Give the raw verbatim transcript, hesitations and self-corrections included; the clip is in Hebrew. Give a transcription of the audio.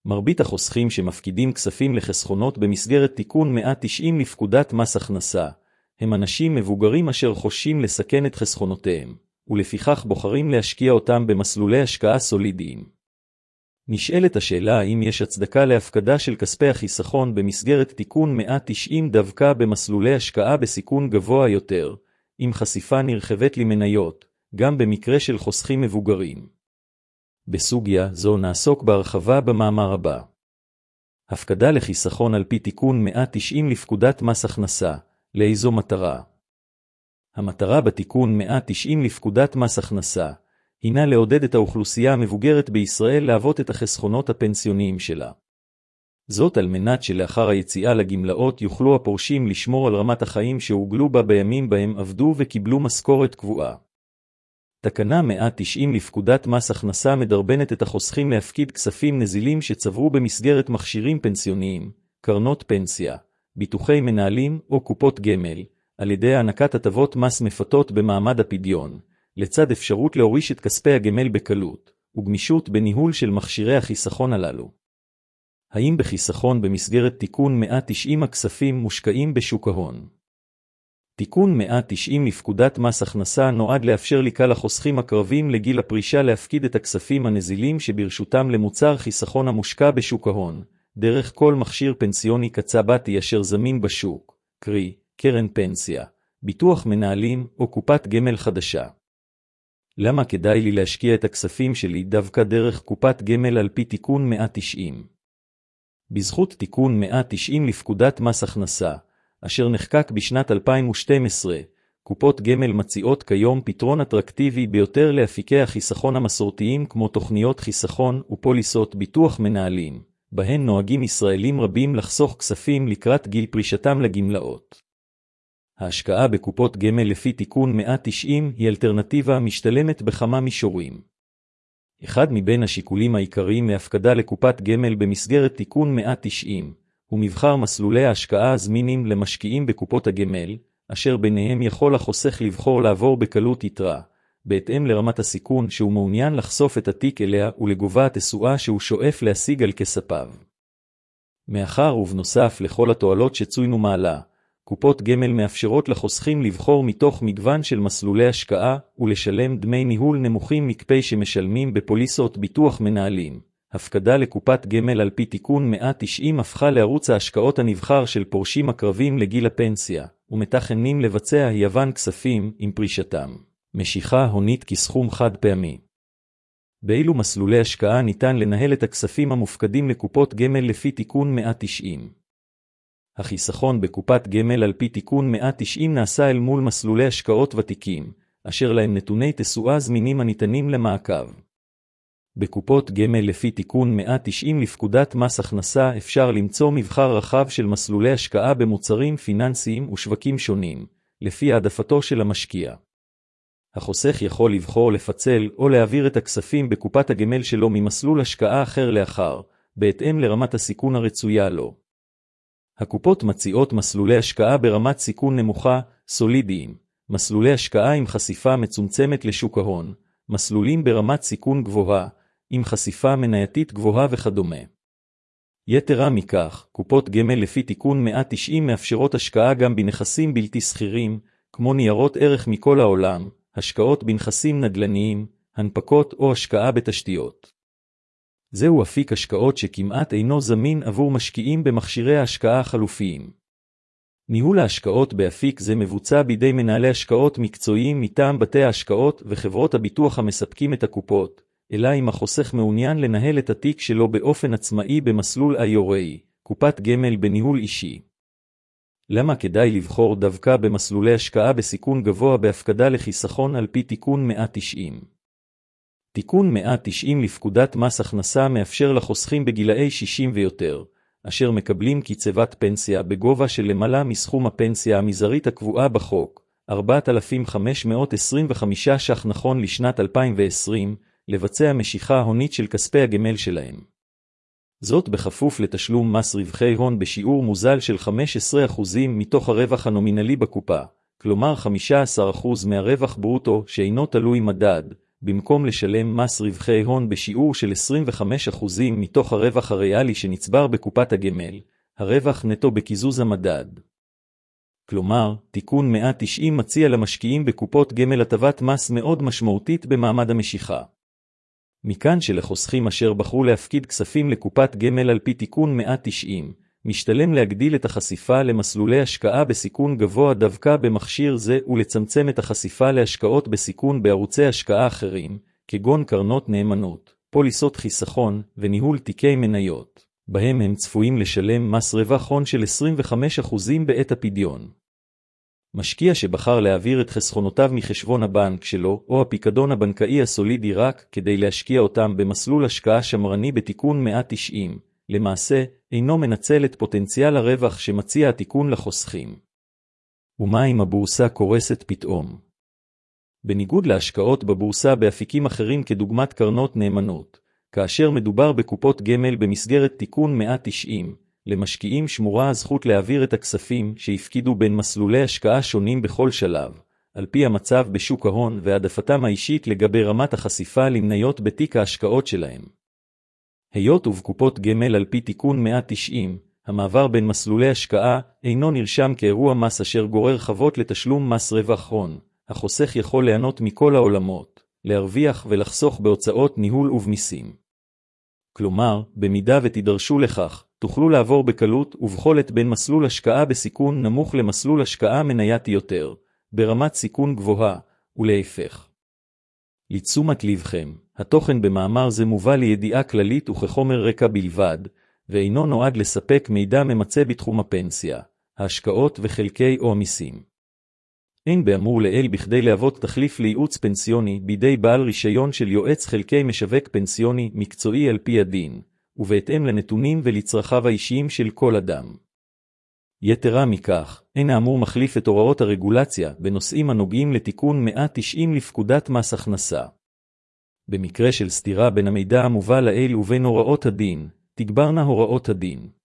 מרבית החוסכים שמפקידים כספים לחסכונות במסגרת תיקון מאה תשעים לפקודת מס הכנסה, הם אנשים מבוגרים אשר חוששים לסכן את חסכונותיהם, ולפיכך בוחרים להשקיע אותם במסלולי השקעה סולידיים. נשאלת השאלה האם יש הצדקה להפקדה של כספי החיסכון במסגרת תיקון מאה תשעים דווקא במסלולי השקעה בסיכון גבוה יותר, עם חשיפה נרחבת למניות, גם במקרה של חוסכים מבוגרים. בסוגיה זו נעסוק בהרחבה במאמר הבא. הפקדה לחיסכון על פי תיקון מאה תשעים לפקודת מס הכנסה, לאיזו מטרה? המטרה בתיקון מאה תשעים לפקודת מס הכנסה, הינה לעודד את האוכלוסייה המבוגרת בישראל להוות את החסכונות הפנסיוניים שלה. זאת על מנת שלאחר היציאה לגמלאות יוכלו הפורשים לשמור על רמת החיים שהוגלו בה בימים בהם עבדו וקיבלו משכורת קבועה. תקנה מאה תשעים לפקודת מס הכנסה מדרבנת את החוסכים להפקיד כספים נזילים שצברו במסגרת מכשירים פנסיוניים, קרנות פנסיה, ביטוחי מנהלים או קופות גמל, על ידי הענקת הטבות מס מפתות במעמד הפדיון, לצד אפשרות להוריש את כספי הגמל בקלות, וגמישות בניהול של מכשירי החיסכון הללו. האם בחיסכון במסגרת תיקון מאה תשעים הכספים מושקעים בשוק ההון? תיקון מאה תשעים לפקודת מס הכנסה נועד לאפשר לקהל החוסכים הקרבים לגיל הפרישה להפקיד את הכספים הנזילים שברשותם למוצר חיסכון המושקע בשוק ההון, דרך כל מכשיר פנסיוני קצבתי אשר זמין בשוק, קרי, קרן פנסיה, ביטוח מנהלים או קופת גמל חדשה. למה כדאי לי להשקיע את הכספים שלי דווקא דרך קופת גמל על פי תיקון מאה תשעים? בזכות תיקון מאה תשעים לפקודת מס הכנסה, אשר נחקק בשנת אלפיים ושתים עשרה, קופות גמל מציעות כיום פתרון אטרקטיבי ביותר לאפיקי החיסכון המסורתיים כמו תוכניות חיסכון ופוליסות ביטוח מנהלים, בהן נוהגים ישראלים רבים לחסוך כספים לקראת גיל פרישתם לגמלאות. ההשקעה בקופות גמל לפי תיקון מאה תשעים היא אלטרנטיבה משתלמת בכמה מישורים. אחד מבין השיקולים העיקריים להפקדה לקופת גמל במסגרת תיקון מאה תשעים, הוא מבחר מסלולי ההשקעה הזמינים למשקיעים בקופות הגמל, אשר ביניהם יכול החוסך לבחור לעבור בקלות יתרה, בהתאם לרמת הסיכון שהוא מעוניין לחשוף את התיק אליה ולגובה התשואה שהוא שואף להשיג על כספיו. מאחר ובנוסף לכל התועלות שצוינו מעלה, קופות גמל מאפשרות לחוסכים לבחור מתוך מגוון של מסלולי השקעה ולשלם דמי ניהול נמוכים מכפי שמשלמים בפוליסות ביטוח מנהלים. הפקדה לקופת גמל על פי תיקון מאה תשעים הפכה לערוץ ההשקעות הנבחר של פורשים הקרבים לגיל הפנסיה, ומתכננים לבצע היוון כספים עם פרישתם. משיכה הונית כסכום חד פעמי. באילו מסלולי השקעה ניתן לנהל את הכספים המופקדים לקופות גמל לפי תיקון מאה תשעים? החיסכון בקופת גמל על פי תיקון מאה תשעים נעשה אל מול מסלולי השקעות ותיקים, אשר להם נתוני תשואה זמינים הניתנים למעקב. בקופות גמל לפי תיקון מאה תשעים לפקודת מס הכנסה אפשר למצוא מבחר רחב של מסלולי השקעה במוצרים פיננסיים ושווקים שונים, לפי העדפתו של המשקיע. החוסך יכול לבחור לפצל או להעביר את הכספים בקופת הגמל שלו ממסלול השקעה אחר לאחר, בהתאם לרמת הסיכון הרצויה לו. הקופות מציעות מסלולי השקעה ברמת סיכון נמוכה, סולידיים, מסלולי השקעה עם חשיפה מצומצמת לשוק ההון, מסלולים ברמת סיכון גבוהה, עם חשיפה מנייתית גבוהה וכדומה. יתרה מכך, קופות גמל לפי תיקון מאה תשעים מאפשרות השקעה גם בנכסים בלתי סחירים, כמו ניירות ערך מכל העולם, השקעות בנכסים נדל"ניים, הנפקות או השקעה בתשתיות. זהו אפיק השקעות שכמעט אינו זמין עבור משקיעים במכשירי ההשקעה החלופיים. ניהול ההשקעות באפיק זה מבוצע בידי מנהלי השקעות מקצועיים מטעם בתי ההשקעות וחברות הביטוח המספקים את הקופות, אלא אם החוסך מעוניין לנהל את התיק שלו באופן עצמאי במסלול איי או איי, קופת גמל בניהול אישי. למה כדאי לבחור דווקא במסלולי השקעה בסיכון גבוה בהפקדה לחיסכון על פי תיקון מאה תשעים? תיקון מאה תשעים לפקודת מס הכנסה מאפשר לחוסכים בגילאי שישים ויותר, אשר מקבלים קצבת פנסיה בגובה של למעלה מסכום הפנסיה המזערית הקבועה בחוק, ארבעת אלפים חמש מאות עשרים וחמישה ש"ח נכון לשנת אלפיים ועשרים, לבצע משיכה הונית של כספי הגמל שלהם. זאת בכפוף לתשלום מס רווחי הון בשיעור מוזל של חמישה עשר אחוז מתוך הרווח הנומינלי בקופה, כלומר חמישה עשר אחוז מהרווח ברוטו שאינו תלוי מדד, במקום לשלם מס רווחי הון בשיעור של עשרים וחמישה אחוז מתוך הרווח הריאלי שנצבר בקופת הגמל, הרווח נטו בקיזוז המדד. כלומר, תיקון מאה תשעים מציע למשקיעים בקופות גמל הטבת מס מאוד משמעותית במעמד המשיכה. מכאן שלחוסכים אשר בחרו להפקיד כספים לקופת גמל על פי תיקון מאה תשעים, משתלם להגדיל את החשיפה למסלולי השקעה בסיכון גבוה דווקא במכשיר זה ולצמצם את החשיפה להשקעות בסיכון בערוצי השקעה אחרים, כגון קרנות נאמנות, פוליסות חיסכון וניהול תיקי מניות, בהם הם צפויים לשלם מס רווח הון של עשרים וחמישה אחוז בעת הפדיון. משקיע שבחר להעביר את חסכונותיו מחשבון הבנק שלו או הפיקדון הבנקאי הסולידי רק כדי להשקיע אותם במסלול השקעה שמרני בתיקון מאה תשעים, למעשה אינו מנצל את פוטנציאל הרווח שמציע התיקון לחוסכים. ומה אם הבורסה קורסת פתאום? בניגוד להשקעות בבורסה באפיקים אחרים כדוגמת קרנות נאמנות, כאשר מדובר בקופות גמל במסגרת תיקון מאה תשעים, למשקיעים שמורה הזכות להעביר את הכספים שהפקידו בין מסלולי השקעה שונים בכל שלב, על פי המצב בשוק ההון והעדפתם האישית לגבי רמת החשיפה למניות בתיק ההשקעות שלהם. היות ובקופות גמל על פי תיקון מאה תשעים, המעבר בין מסלולי השקעה אינו נרשם כאירוע מס אשר גורר חובות לתשלום מס רווח הון, החוסך יכול ליהנות מכל העולמות, להרוויח ולחסוך בהוצאות ניהול ובמיסים. כלומר, במידה ותידרשו לכך, תוכלו לעבור בקלות ובכל עת בין מסלול השקעה בסיכון נמוך למסלול השקעה מנייתי יותר, ברמת סיכון גבוהה, ולהפך. לתשומת לבכם, התוכן במאמר זה מובא לידיעה כללית וכחומר רקע בלבד, ואינו נועד לספק מידע ממצה בתחום הפנסיה, ההשקעות וחלקי או המיסים. אין באמור לאל בכדי להוות תחליף לייעוץ פנסיוני בידי בעל רישיון של יועץ חלקי משווק פנסיוני מקצועי על פי הדין, ובהתאם לנתונים ולצרכיו האישיים של כל אדם. יתרה מכך, אין האמור מחליף את הוראות הרגולציה בנושאים הנוגעים לתיקון מאה תשעים לפקודת מס הכנסה. במקרה של סתירה בין המידע המובא לאל ובין הוראות הדין, תגברנה הוראות הדין.